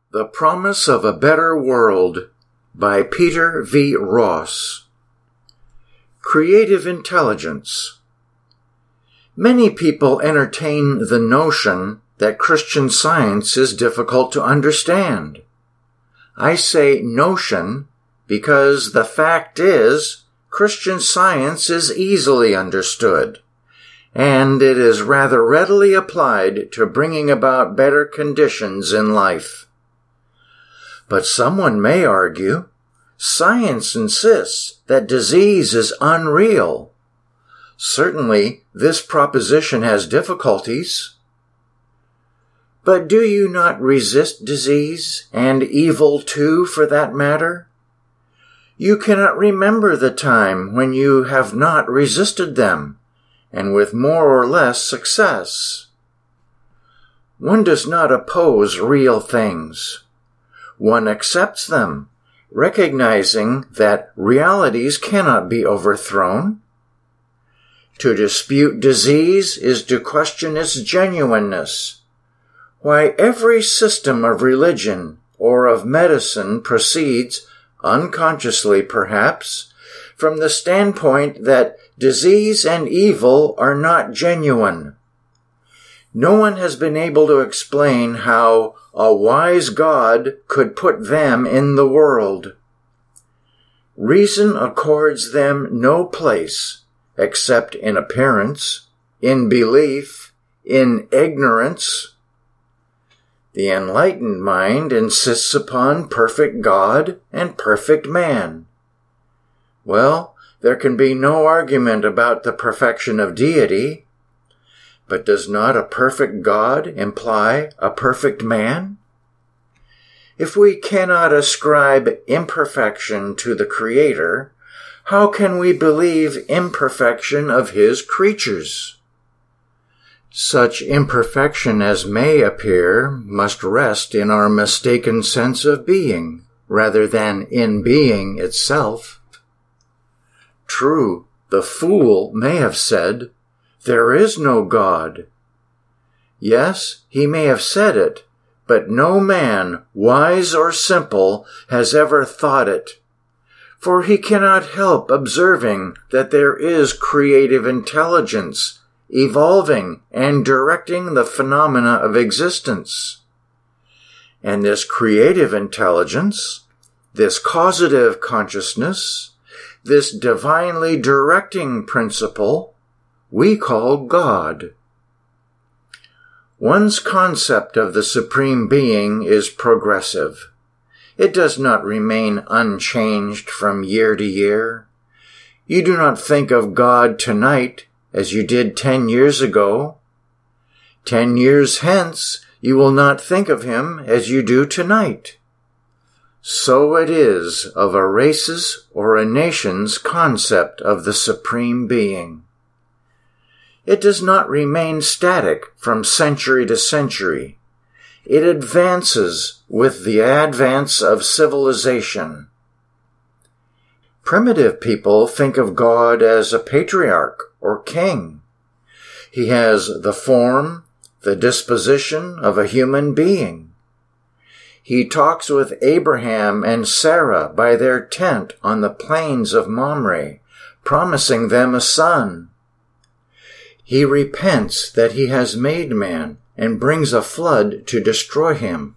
The Promise of a Better World by Peter V. Ross. Creative Intelligence. Many people entertain the notion that Christian Science is difficult to understand. I say notion because the fact is Christian Science is easily understood, and it is rather readily applied to bringing about better conditions in life. But someone may argue, science insists that disease is unreal. Certainly, this proposition has difficulties. But do you not resist disease, and evil too, for that matter? You cannot remember the time when you have not resisted them, and with more or less success. One does not oppose real things. One accepts them, recognizing that realities cannot be overthrown. To dispute disease is to question its genuineness. Why, every system of religion or of medicine proceeds, unconsciously perhaps, from the standpoint that disease and evil are not genuine. No one has been able to explain how a wise God could put them in the world. Reason accords them no place, except in appearance, in belief, in ignorance. The enlightened mind insists upon perfect God and perfect man. Well, there can be no argument about the perfection of deity. But does not a perfect God imply a perfect man? If we cannot ascribe imperfection to the Creator, how can we believe imperfection of His creatures? Such imperfection as may appear must rest in our mistaken sense of being, rather than in being itself. True, the fool may have said, "There is no God." Yes, he may have said it, but no man, wise or simple, has ever thought it. For he cannot help observing that there is creative intelligence, evolving and directing the phenomena of existence. And this creative intelligence, this causative consciousness, this divinely directing principle, we call God. One's concept of the Supreme Being is progressive. It does not remain unchanged from year to year. You do not think of God tonight as you did 10 years ago. 10 years hence, you will not think of Him as you do tonight. So it is of a race's or a nation's concept of the Supreme Being. It does not remain static from century to century. It advances with the advance of civilization. Primitive people think of God as a patriarch or king. He has the form, the disposition of a human being. He talks with Abraham and Sarah by their tent on the plains of Mamre, promising them a son. He repents that he has made man and brings a flood to destroy him.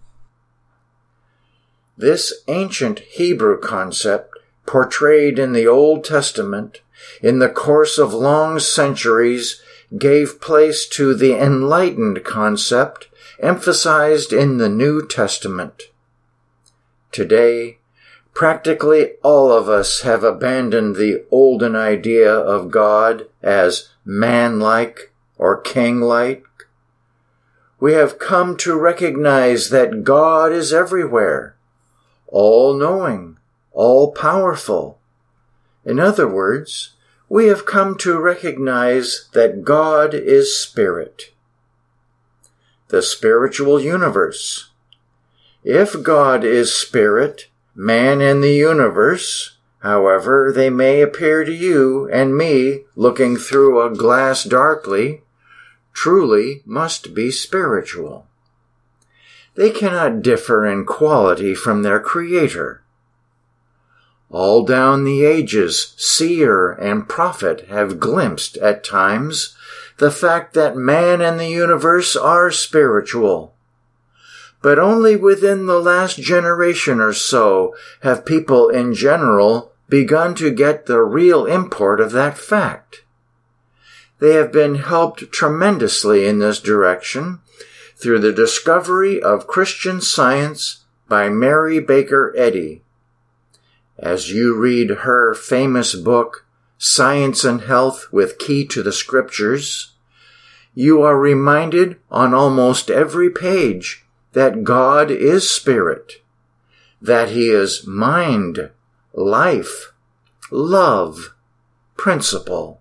This ancient Hebrew concept, portrayed in the Old Testament, in the course of long centuries, gave place to the enlightened concept emphasized in the New Testament. Today, practically all of us have abandoned the olden idea of God as man-like or king-like. We have come to recognize that God is everywhere, all-knowing, all-powerful. In other words, we have come to recognize that God is spirit. The spiritual universe. If God is spirit, man and the universe, however they may appear to you and me looking through a glass darkly, truly must be spiritual. They cannot differ in quality from their Creator. All down the ages, seer and prophet have glimpsed at times the fact that man and the universe are spiritual. But only within the last generation or so have people in general begun to get the real import of that fact. They have been helped tremendously in this direction through the discovery of Christian Science by Mary Baker Eddy. As you read her famous book, Science and Health with Key to the Scriptures, you are reminded on almost every page that God is spirit, that He is mind, life, love, principle.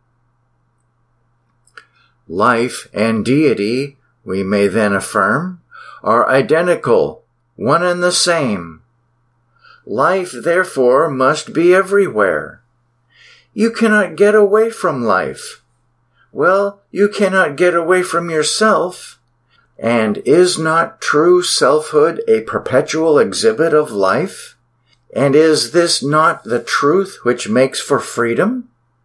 Life and deity, we may then affirm, are identical, one and the same. Life, therefore, must be everywhere. You cannot get away from life. Well, you cannot get away from yourself. And is not true selfhood a perpetual exhibit of life? And is this not the truth which makes for freedom?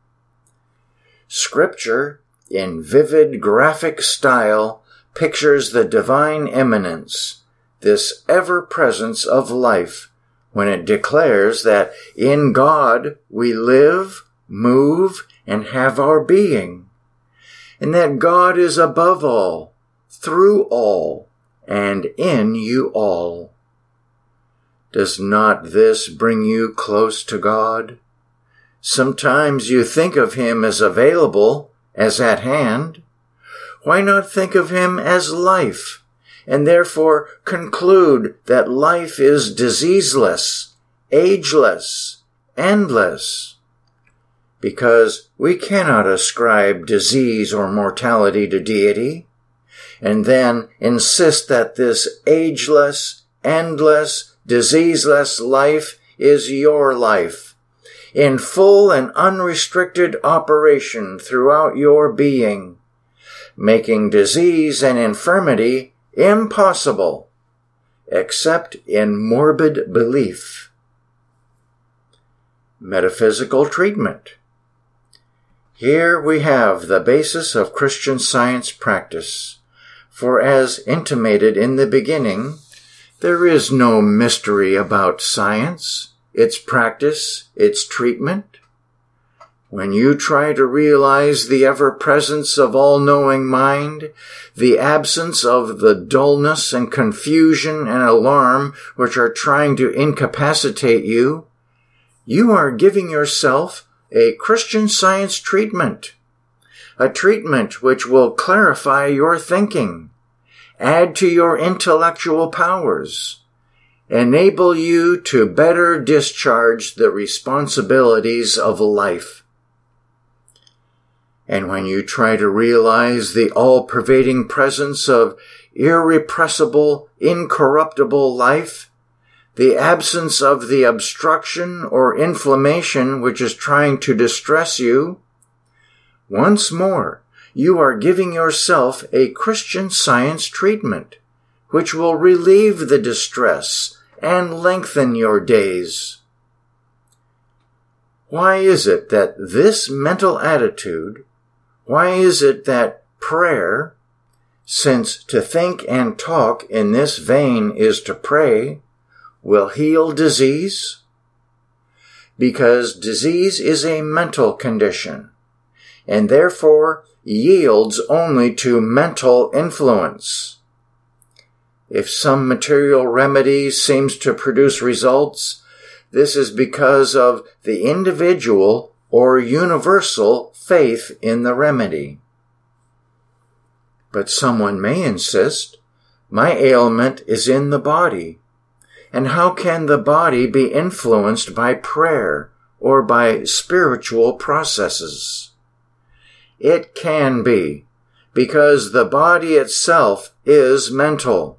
Scripture, in vivid graphic style, pictures the divine immanence, this ever-presence of life, when it declares that in God we live, move, and have our being, and that God is above all, through all, and in you all. Does not this bring you close to God? Sometimes you think of Him as available, as at hand. Why not think of Him as life, and therefore conclude that life is diseaseless, ageless, endless? Because we cannot ascribe disease or mortality to deity, and then insist that this ageless, endless, diseaseless life is your life, in full and unrestricted operation throughout your being, making disease and infirmity impossible, except in morbid belief. Metaphysical treatment. Here we have the basis of Christian Science practice, for as intimated in the beginning, there is no mystery about science, its practice, its treatment. When you try to realize the ever-presence of all-knowing mind, the absence of the dullness and confusion and alarm which are trying to incapacitate you, you are giving yourself a Christian Science treatment, a treatment which will clarify your thinking, add to your intellectual powers, enable you to better discharge the responsibilities of life. And when you try to realize the all-pervading presence of irrepressible, incorruptible life, the absence of the obstruction or inflammation which is trying to distress you, once more, you are giving yourself a Christian Science treatment, which will relieve the distress and lengthen your days. Why is it that this mental attitude, why is it that prayer, since to think and talk in this vein is to pray, will heal disease? Because disease is a mental condition, and therefore yields only to mental influence. If some material remedy seems to produce results, this is because of the individual or universal faith in the remedy. But someone may insist, my ailment is in the body, and how can the body be influenced by prayer or by spiritual processes? It can be, because the body itself is mental.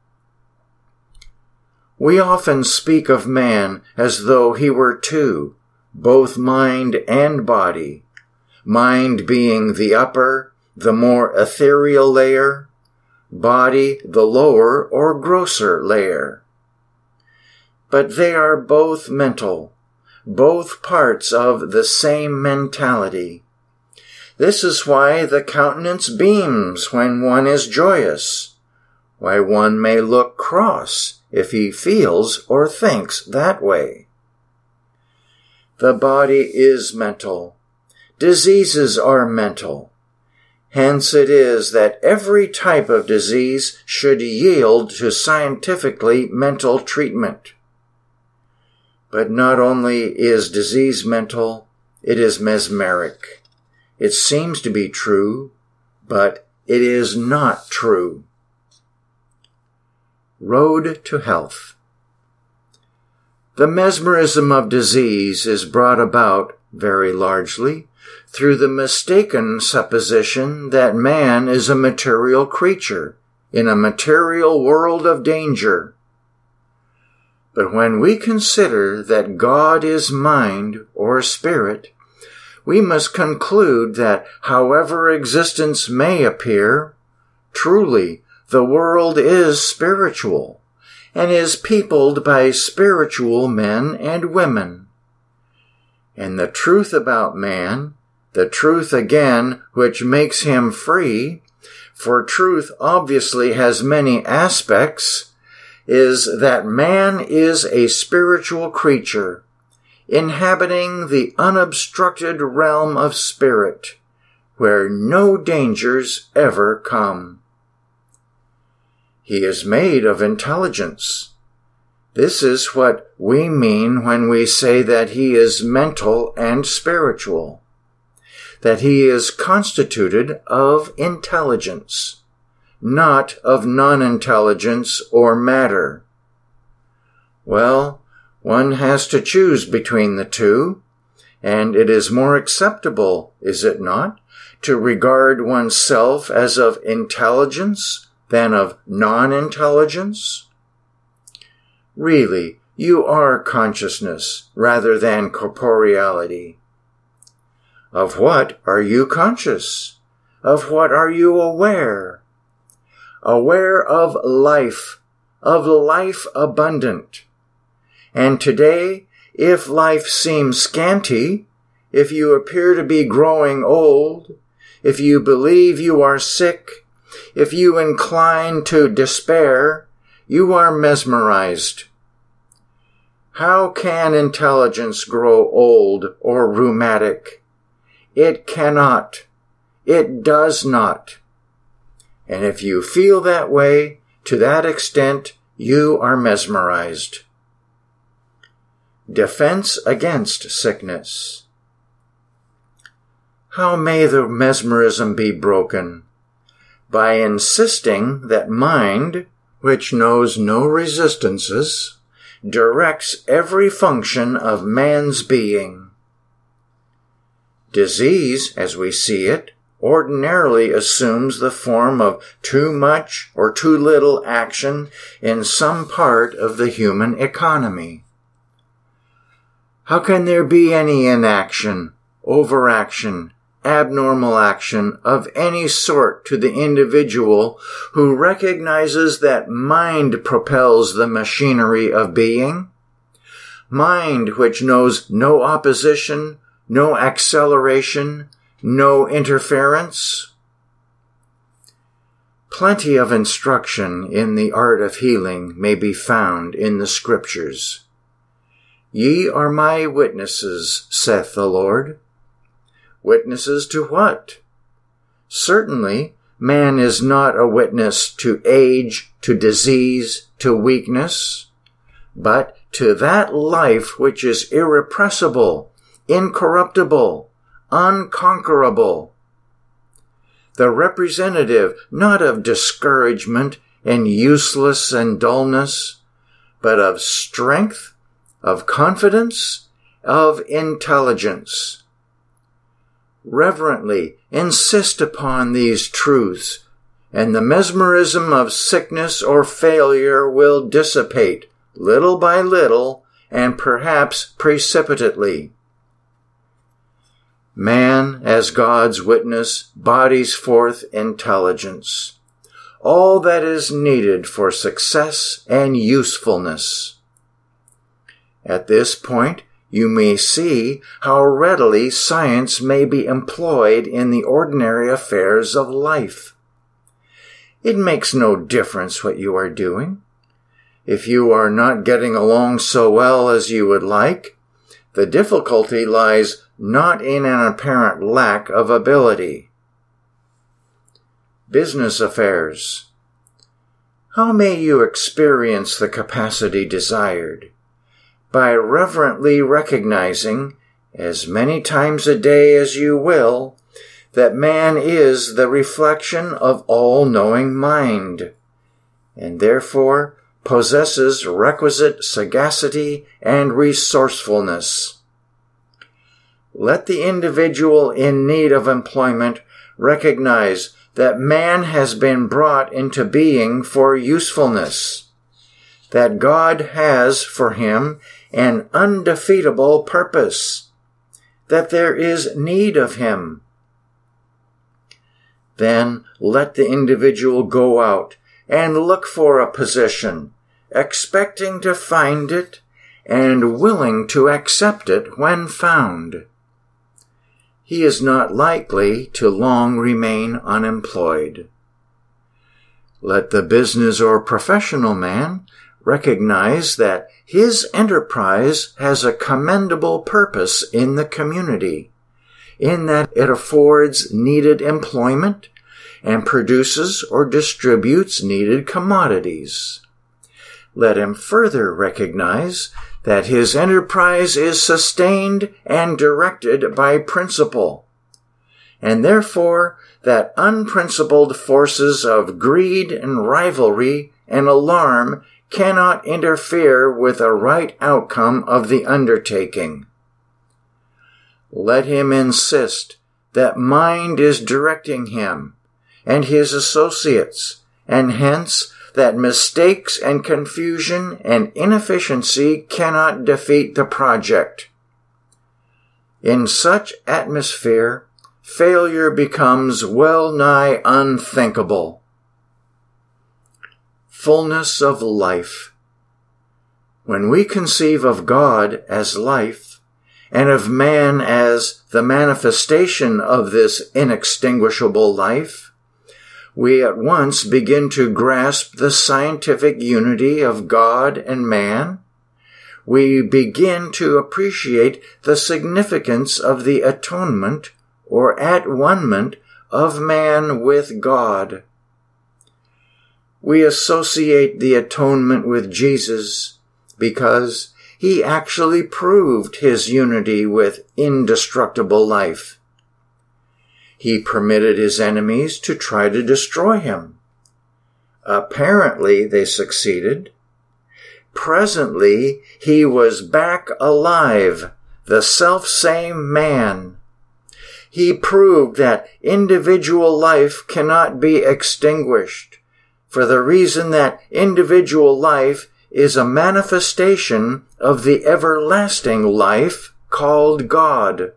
We often speak of man as though he were two, both mind and body, mind being the upper, the more ethereal layer, body the lower or grosser layer. But they are both mental, both parts of the same mentality. This is why the countenance beams when one is joyous, why one may look cross if he feels or thinks that way. The body is mental. Diseases are mental. Hence it is that every type of disease should yield to scientifically mental treatment. But not only is disease mental, it is mesmeric. It seems to be true, but it is not true. Road to health. The mesmerism of disease is brought about, very largely, through the mistaken supposition that man is a material creature in a material world of danger. But when we consider that God is mind or spirit, we must conclude that however existence may appear, truly the world is spiritual and is peopled by spiritual men and women. And the truth about man, the truth again which makes him free, for truth obviously has many aspects, is that man is a spiritual creature, inhabiting the unobstructed realm of spirit, where no dangers ever come. He is made of intelligence. This is what we mean when we say that he is mental and spiritual, that he is constituted of intelligence, not of non-intelligence or matter. Well, one has to choose between the two, and it is more acceptable, is it not, to regard oneself as of intelligence than of non-intelligence? Really, you are consciousness rather than corporeality. Of what are you conscious? Of what are you aware? Aware of life abundant. And today, if life seems scanty, if you appear to be growing old, if you believe you are sick, if you incline to despair, you are mesmerized. How can intelligence grow old or rheumatic? It cannot. It does not. And if you feel that way, to that extent, you are mesmerized. Defense against sickness. How may the mesmerism be broken? By insisting that mind, which knows no resistances, directs every function of man's being. Disease, as we see it, ordinarily assumes the form of too much or too little action in some part of the human economy. How can there be any inaction, overaction, abnormal action of any sort to the individual who recognizes that mind propels the machinery of being? Mind which knows no opposition, no acceleration, no interference? Plenty of instruction in the art of healing may be found in the Scriptures. Ye are my witnesses, saith the Lord. Witnesses to what? Certainly, man is not a witness to age, to disease, to weakness, but to that life which is irrepressible, incorruptible, unconquerable. The representative not of discouragement and useless and dullness, but of strength, of confidence, of intelligence. Reverently insist upon these truths, and the mesmerism of sickness or failure will dissipate, little by little, and perhaps precipitately. Man, as God's witness, bodies forth intelligence. all that is needed for success and usefulness. At this point, you may see how readily science may be employed in the ordinary affairs of life. It makes no difference what you are doing. If you are not getting along so well as you would like, the difficulty lies not in an apparent lack of ability. Business affairs. How may you experience the capacity desired? By reverently recognizing, as many times a day as you will, that man is the reflection of all-knowing mind, and therefore possesses requisite sagacity and resourcefulness. Let the individual in need of employment recognize that man has been brought into being for usefulness, that God has for him an undefeatable purpose, that there is need of him. Then let the individual go out and look for a position, expecting to find it and willing to accept it when found. He is not likely to long remain unemployed. Let the business or professional man recognize that his enterprise has a commendable purpose in the community, in that it affords needed employment and produces or distributes needed commodities. Let him further recognize that his enterprise is sustained and directed by principle, and therefore that unprincipled forces of greed and rivalry and alarm cannot interfere with a right outcome of the undertaking. Let him insist that mind is directing him and his associates, and hence that mistakes and confusion and inefficiency cannot defeat the project. In such atmosphere, failure becomes well nigh unthinkable. Fullness of life. When we conceive of God as life, and of man as the manifestation of this inextinguishable life, we at once begin to grasp the scientific unity of God and man. We begin to appreciate the significance of the atonement or at-one-ment of man with God. We associate the atonement with Jesus because he actually proved his unity with indestructible life. He permitted his enemies to try to destroy him. Apparently, they succeeded. Presently, he was back alive, the selfsame man. He proved that individual life cannot be extinguished, for the reason that individual life is a manifestation of the everlasting life called God.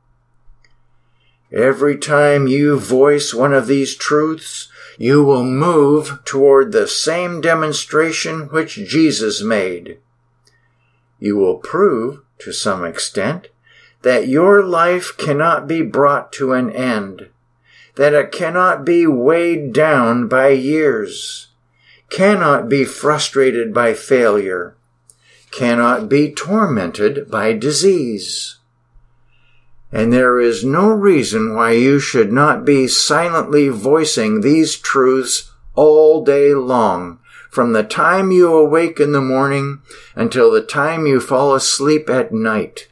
Every time you voice one of these truths, you will move toward the same demonstration which Jesus made. You will prove, to some extent, that your life cannot be brought to an end, that it cannot be weighed down by years, cannot be frustrated by failure, cannot be tormented by disease. And there is no reason why you should not be silently voicing these truths all day long, from the time you awake in the morning until the time you fall asleep at night.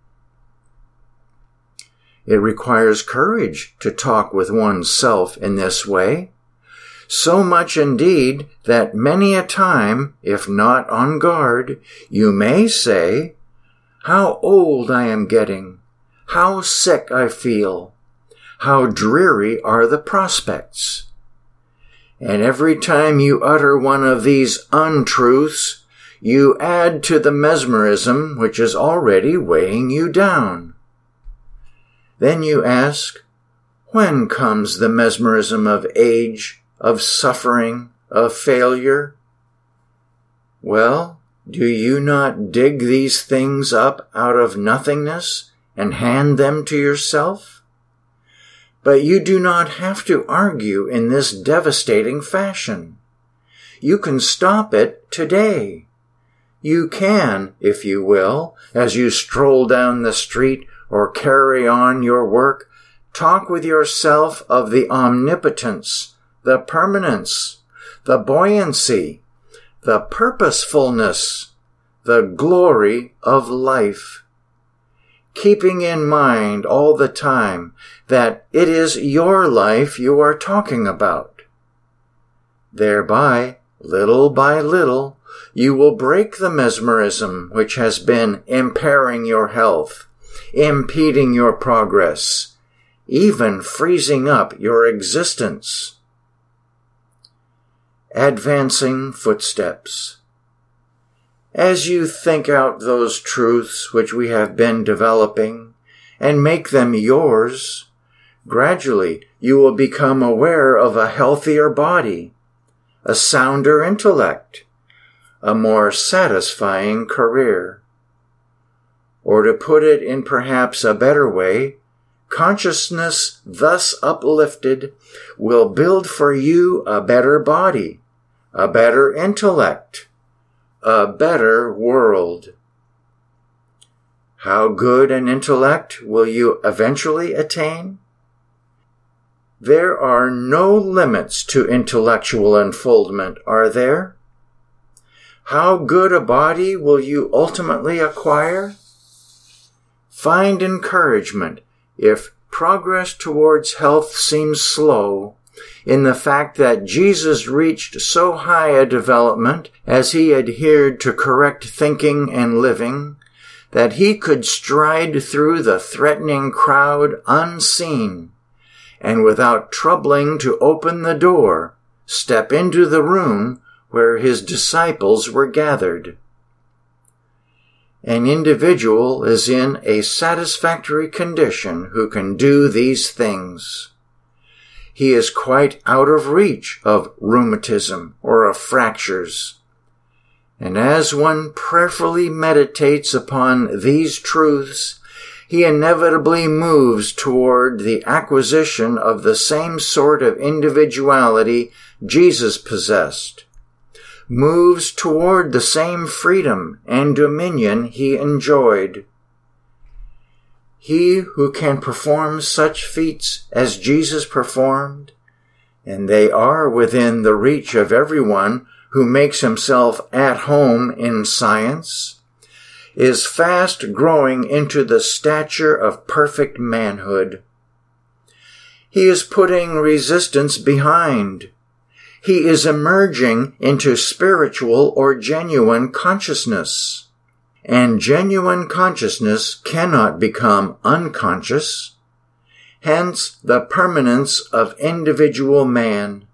It requires courage to talk with oneself in this way, so much indeed that many a time, if not on guard, you may say, "How old I am getting! How sick I feel! How dreary are the prospects!" And every time you utter one of these untruths, you add to the mesmerism which is already weighing you down. Then you ask, when comes the mesmerism of age, of suffering, of failure? Well, do you not dig these things up out of nothingness and hand them to yourself? But you do not have to argue in this devastating fashion. You can stop it today. You can, if you will, as you stroll down the street or carry on your work, talk with yourself of the omnipotence, the permanence, the buoyancy, the purposefulness, the glory of life, keeping in mind all the time that it is your life you are talking about. Thereby, little by little, you will break the mesmerism which has been impairing your health, impeding your progress, even freezing up your existence. Advancing footsteps. As you think out those truths which we have been developing and make them yours, gradually you will become aware of a healthier body, a sounder intellect, a more satisfying career. Or to put it in perhaps a better way, consciousness thus uplifted will build for you a better body, a better intellect, a better world. How good an intellect will you eventually attain? There are no limits to intellectual unfoldment, are there? How good a body will you ultimately acquire? Find encouragement, if progress towards health seems slow, in the fact that Jesus reached so high a development as he adhered to correct thinking and living, that he could stride through the threatening crowd unseen, and without troubling to open the door, step into the room where his disciples were gathered. An individual is in a satisfactory condition who can do these things. He is quite out of reach of rheumatism or of fractures. And as one prayerfully meditates upon these truths, he inevitably moves toward the acquisition of the same sort of individuality Jesus possessed, moves toward the same freedom and dominion he enjoyed. He who can perform such feats as Jesus performed, and they are within the reach of everyone who makes himself at home in science, is fast growing into the stature of perfect manhood. He is putting resistance behind. He is emerging into spiritual or genuine consciousness. And genuine consciousness cannot become unconscious. Hence the permanence of individual man.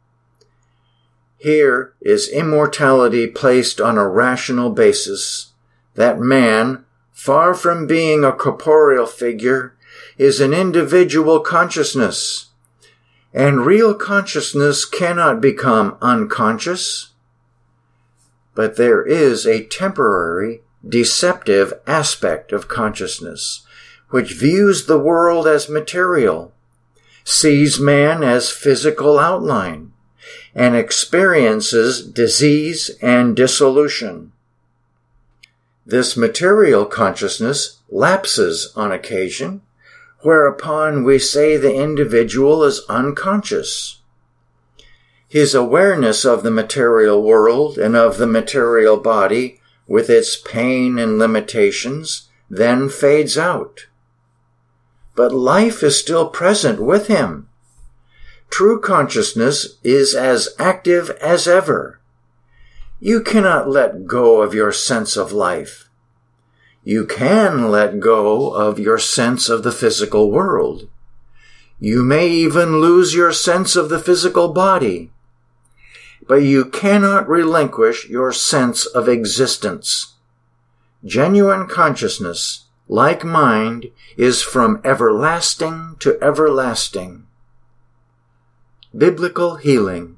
Here is immortality placed on a rational basis, that man, far from being a corporeal figure, is an individual consciousness, and real consciousness cannot become unconscious. But there is a temporary, deceptive aspect of consciousness, which views the world as material, sees man as physical outline, and experiences disease and dissolution. This material consciousness lapses on occasion, whereupon we say the individual is unconscious. His awareness of the material world and of the material body, with its pain and limitations, then fades out. But life is still present with him. True consciousness is as active as ever. You cannot let go of your sense of life. You can let go of your sense of the physical world. You may even lose your sense of the physical body. But you cannot relinquish your sense of existence. Genuine consciousness, like mind, is from everlasting to everlasting. Biblical healing.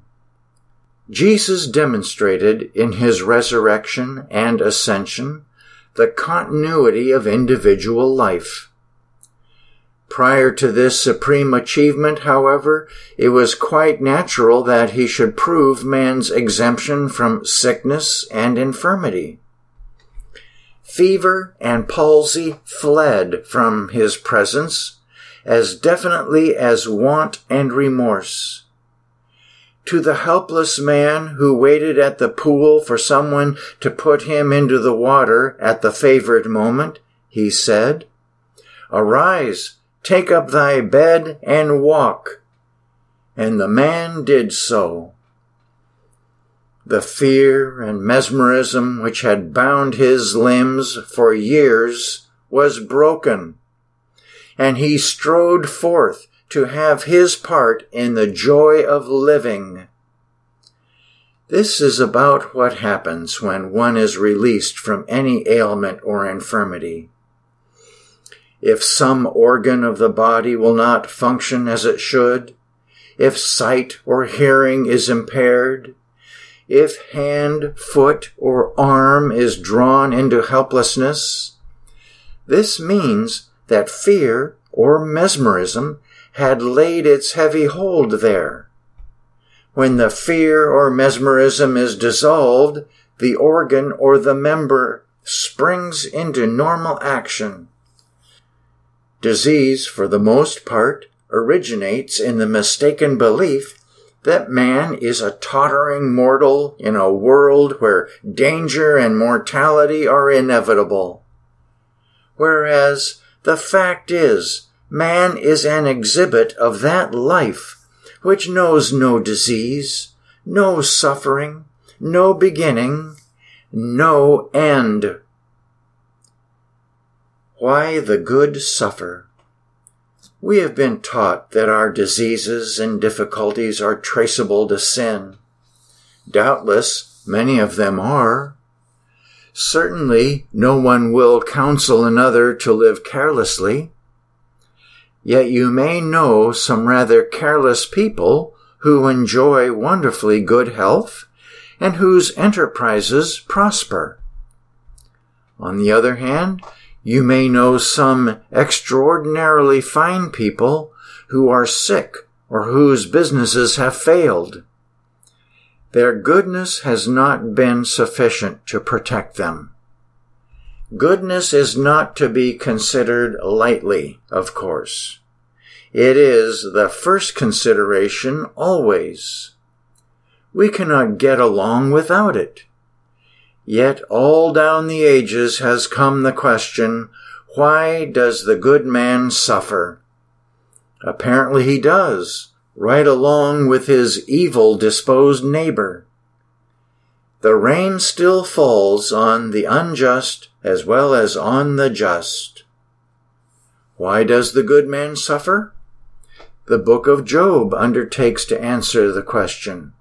Jesus demonstrated in his resurrection and ascension the continuity of individual life. Prior to this supreme achievement, however, it was quite natural that he should prove man's exemption from sickness and infirmity. Fever and palsy fled from his presence as definitely as want and remorse. To the helpless man who waited at the pool for someone to put him into the water at the favored moment, he said, "Arise, take up thy bed and walk." And the man did so. The fear and mesmerism which had bound his limbs for years was broken, and he strode forth to have his part in the joy of living. This is about what happens when one is released from any ailment or infirmity. If some organ of the body will not function as it should, if sight or hearing is impaired, if hand, foot, or arm is drawn into helplessness, this means that fear or mesmerism had laid its heavy hold there. When the fear or mesmerism is dissolved, the organ or the member springs into normal action. Disease, for the most part, originates in the mistaken belief that man is a tottering mortal in a world where danger and mortality are inevitable. Whereas the fact is, man is an exhibit of that life which knows no disease, no suffering, no beginning, no end. Why the good suffer? We have been taught that our diseases and difficulties are traceable to sin. Doubtless, many of them are. Certainly, no one will counsel another to live carelessly. Yet you may know some rather careless people who enjoy wonderfully good health and whose enterprises prosper. On the other hand, you may know some extraordinarily fine people who are sick or whose businesses have failed. Their goodness has not been sufficient to protect them. Goodness is not to be considered lightly, of course. It is the first consideration always. We cannot get along without it. Yet all down the ages has come the question, why does the good man suffer? Apparently he does, right along with his evil-disposed neighbor. The rain still falls on the unjust as well as on the just. Why does the good man suffer? The book of Job undertakes to answer the question.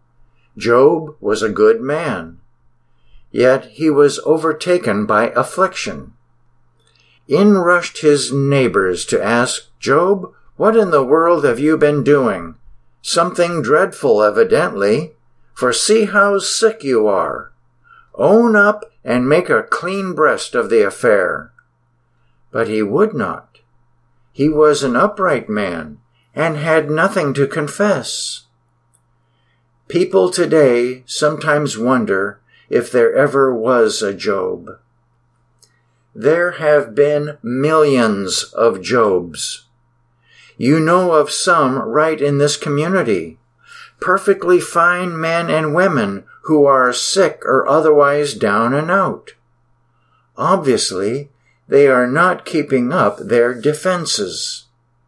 Job was a good man. Yet he was overtaken by affliction. In rushed his neighbors to ask, "Job, what in the world have you been doing? Something dreadful, evidently, for see how sick you are. Own up and make a clean breast of the affair." But he would not. He was an upright man and had nothing to confess. People today sometimes wonder if there ever was a Job. There have been millions of Jobs. You know of some right in this community, perfectly fine men and women who are sick or otherwise down and out. Obviously, they are not keeping up their defenses.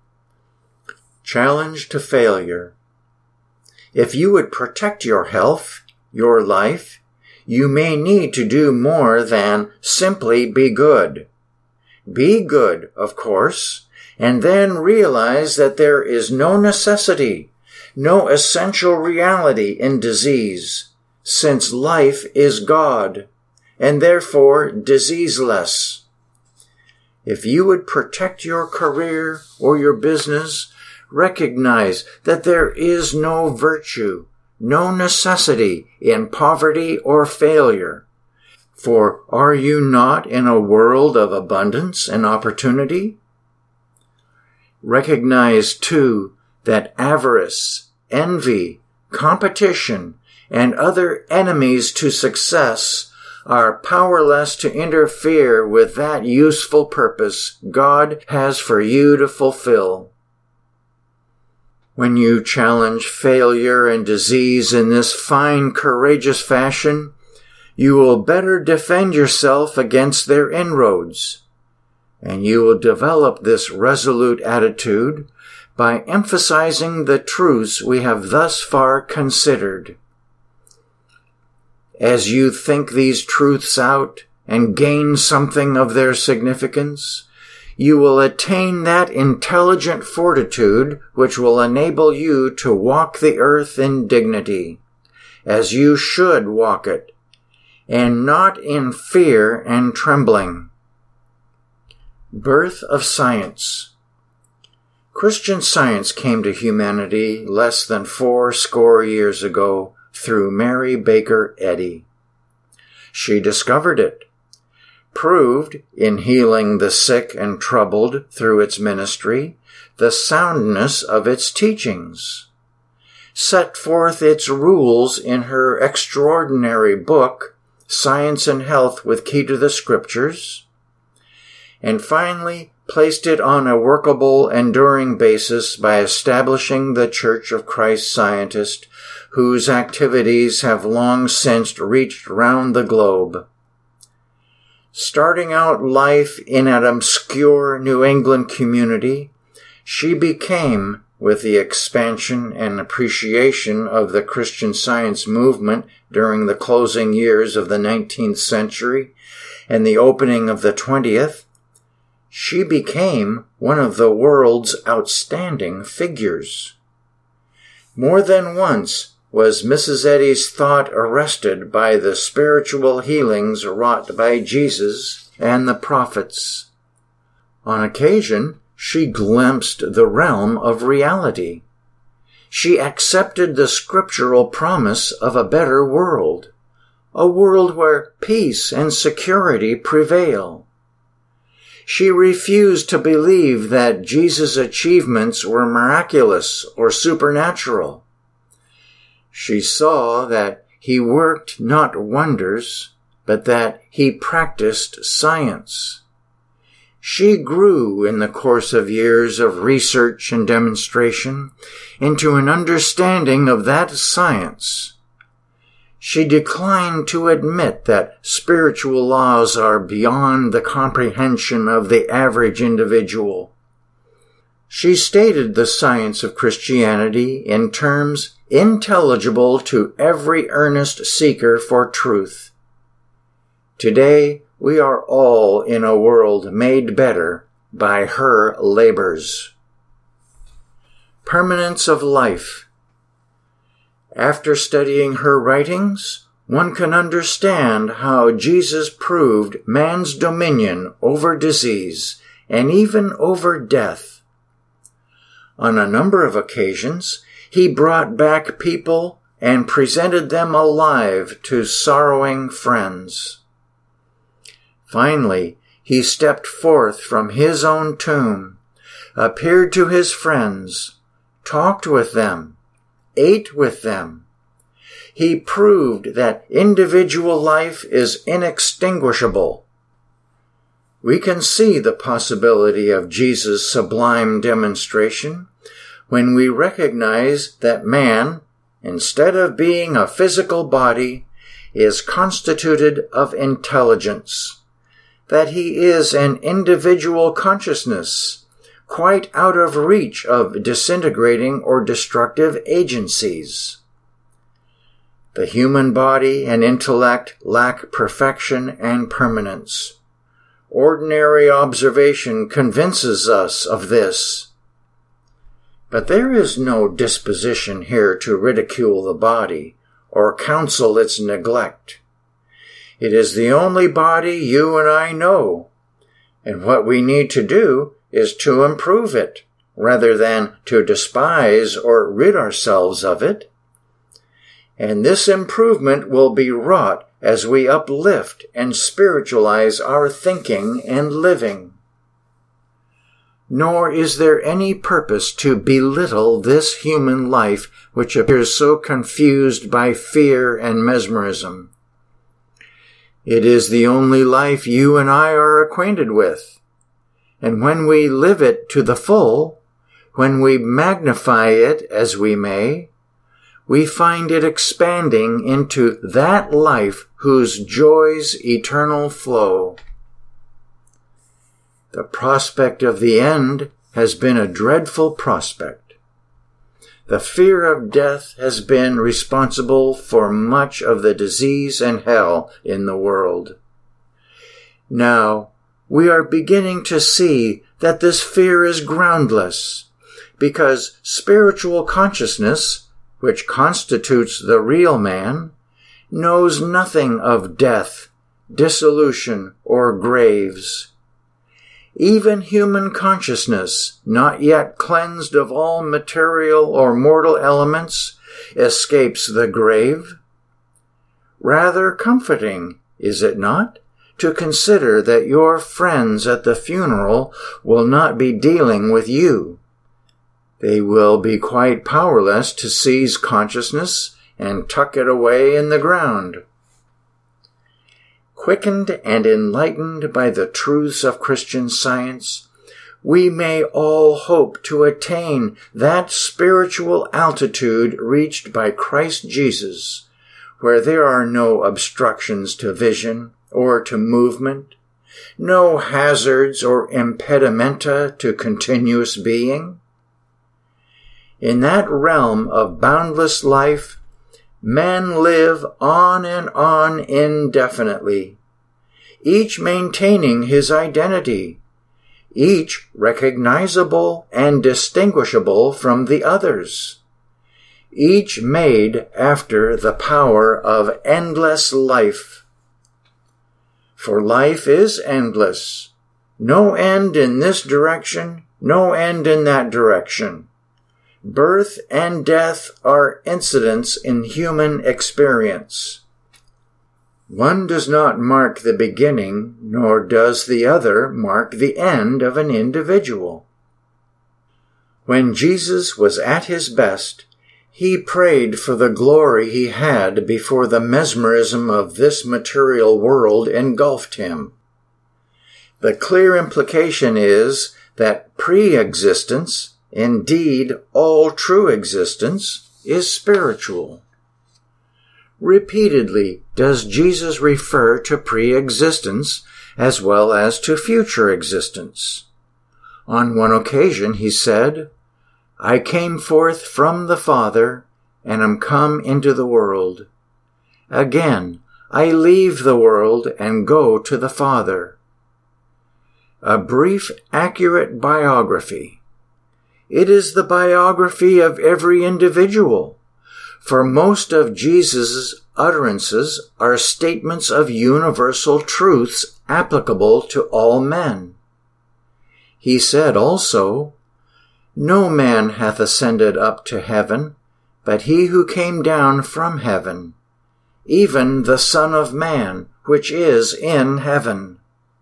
Challenge to failure. If you would protect your health, your life, you may need to do more than simply be good. Be good, of course, and then realize that there is no necessity, no essential reality in disease, since life is God, and therefore diseaseless. If you would protect your career or your business, recognize that there is no virtue, no necessity in poverty or failure. For are you not in a world of abundance and opportunity? Recognize, too, that avarice, envy, competition, and other enemies to success are powerless to interfere with that useful purpose God has for you to fulfill. When you challenge failure and disease in this fine, courageous fashion, you will better defend yourself against their inroads, and you will develop this resolute attitude by emphasizing the truths we have thus far considered. As you think these truths out and gain something of their significance, you will attain that intelligent fortitude which will enable you to walk the earth in dignity, as you should walk it, and not in fear and trembling. Birth of Science. Christian Science came to humanity less than 80 years ago through Mary Baker Eddy. She discovered it, proved in healing the sick and troubled through its ministry the soundness of its teachings, set forth its rules in her extraordinary book, Science and Health with Key to the Scriptures, and finally placed it on a workable, enduring basis by establishing the Church of Christ Scientist, whose activities have long since reached round the globe. Starting out life in an obscure New England community, she became, with the expansion and appreciation of the Christian Science movement during the closing years of the 19th century and the opening of the 20th, she became one of the world's outstanding figures. More than once was Mrs. Eddy's thought arrested by the spiritual healings wrought by Jesus and the prophets. On occasion, she glimpsed the realm of reality. She accepted the scriptural promise of a better world, a world where peace and security prevail. She refused to believe that Jesus' achievements were miraculous or supernatural. She saw that he worked not wonders, but that he practiced science. She grew in the course of years of research and demonstration into an understanding of that science. She declined to admit that spiritual laws are beyond the comprehension of the average individual. She stated the science of Christianity in terms intelligible to every earnest seeker for truth. Today, we are all in a world made better by her labors. Permanence of life. After studying her writings, one can understand how Jesus proved man's dominion over disease and even over death. On a number of occasions, he brought back people and presented them alive to sorrowing friends. Finally, he stepped forth from his own tomb, appeared to his friends, talked with them, ate with them. He proved that individual life is inextinguishable. We can see the possibility of Jesus' sublime demonstration when we recognize that man, instead of being a physical body, is constituted of intelligence, that he is an individual consciousness, quite out of reach of disintegrating or destructive agencies. The human body and intellect lack perfection and permanence. Ordinary observation convinces us of this. But there is no disposition here to ridicule the body or counsel its neglect. It is the only body you and I know, and what we need to do is to improve it, rather than to despise or rid ourselves of it. And this improvement will be wrought as we uplift and spiritualize our thinking and living. Nor is there any purpose to belittle this human life which appears so confused by fear and mesmerism. It is the only life you and I are acquainted with, and when we live it to the full, when we magnify it as we may, we find it expanding into that life whose joys eternal flow. The prospect of the end has been a dreadful prospect. The fear of death has been responsible for much of the disease and hell in the world. Now, we are beginning to see that this fear is groundless, because spiritual consciousness, which constitutes the real man, knows nothing of death, dissolution, or graves. Even human consciousness, not yet cleansed of all material or mortal elements, escapes the grave. Rather comforting, is it not, to consider that your friends at the funeral will not be dealing with you. They will be quite powerless to seize consciousness and tuck it away in the ground. Quickened and enlightened by the truths of Christian Science, we may all hope to attain that spiritual altitude reached by Christ Jesus, where there are no obstructions to vision or to movement, no hazards or impedimenta to continuous being. In that realm of boundless life, men live on and on indefinitely, each maintaining his identity, each recognizable and distinguishable from the others, each made after the power of endless life. For life is endless, no end in this direction, no end in that direction. Birth and death are incidents in human experience. One does not mark the beginning, nor does the other mark the end of an individual. When Jesus was at his best, he prayed for the glory he had before the mesmerism of this material world engulfed him. The clear implication is that pre-existence, indeed, all true existence, is spiritual. Repeatedly does Jesus refer to pre-existence as well as to future existence. On one occasion he said, "I came forth from the Father, and am come into the world. Again, I leave the world and go to the Father." A brief, accurate biography. It is the biography of every individual, for most of Jesus' utterances are statements of universal truths applicable to all men. He said also, "No man hath ascended up to heaven, but he who came down from heaven, even the Son of Man, which is in heaven."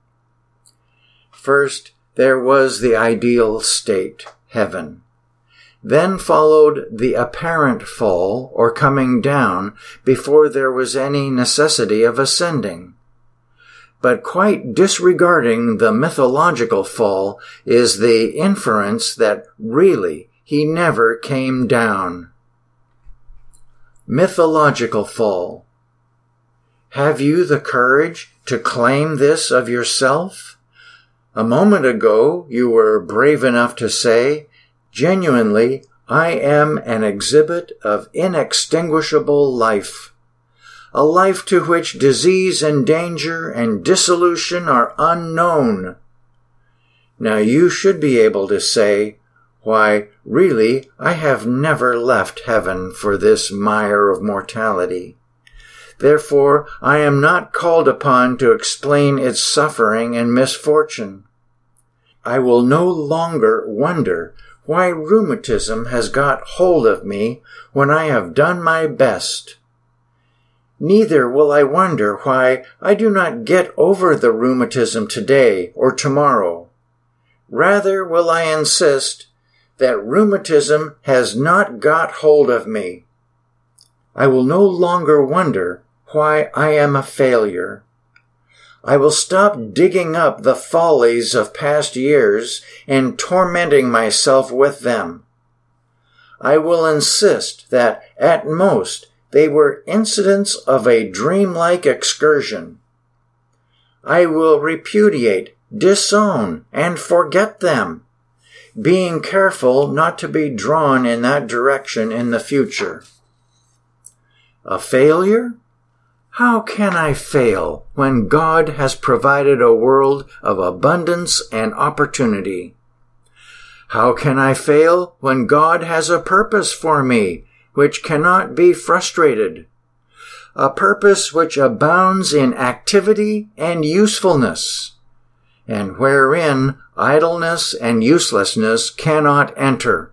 First, there was the ideal state, heaven. Then followed the apparent fall or coming down before there was any necessity of ascending. But quite disregarding the mythological fall is the inference that really he never came down. Mythological fall. Have you the courage to claim this of yourself? A moment ago you were brave enough to say, "Genuinely, I am an exhibit of inextinguishable life, a life to which disease and danger and dissolution are unknown." Now you should be able to say, "Why, really, I have never left heaven for this mire of mortality. Therefore, I am not called upon to explain its suffering and misfortune. I will no longer wonder why rheumatism has got hold of me when I have done my best. Neither will I wonder why I do not get over the rheumatism today or tomorrow. Rather will I insist that rheumatism has not got hold of me. I will no longer wonder why I am a failure. I will stop digging up the follies of past years and tormenting myself with them. I will insist that, at most, they were incidents of a dreamlike excursion. I will repudiate, disown, and forget them, being careful not to be drawn in that direction in the future. A failure? How can I fail when God has provided a world of abundance and opportunity? How can I fail when God has a purpose for me which cannot be frustrated? A purpose which abounds in activity and usefulness, and wherein idleness and uselessness cannot enter.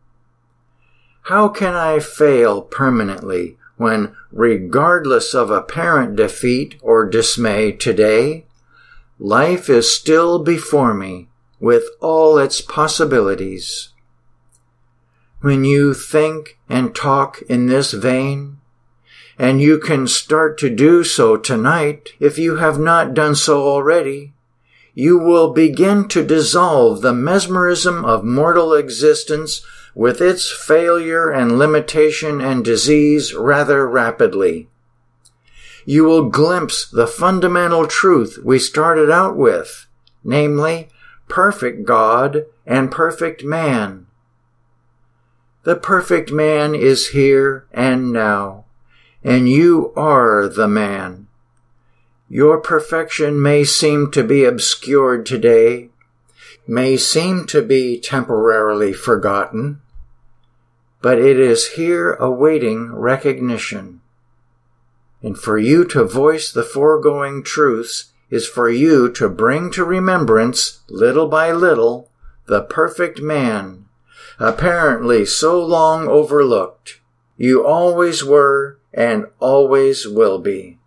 How can I fail permanently when, regardless of apparent defeat or dismay today, life is still before me with all its possibilities? When you think and talk in this vein, and you can start to do so tonight if you have not done so already, you will begin to dissolve the mesmerism of mortal existence with its failure and limitation and disease rather rapidly. You will glimpse the fundamental truth we started out with, namely, perfect God and perfect man. The perfect man is here and now, and you are the man. Your perfection may seem to be obscured today, may seem to be temporarily forgotten, but it is here awaiting recognition. And for you to voice the foregoing truths is for you to bring to remembrance, little by little, the perfect man, apparently so long overlooked. You always were and always will be.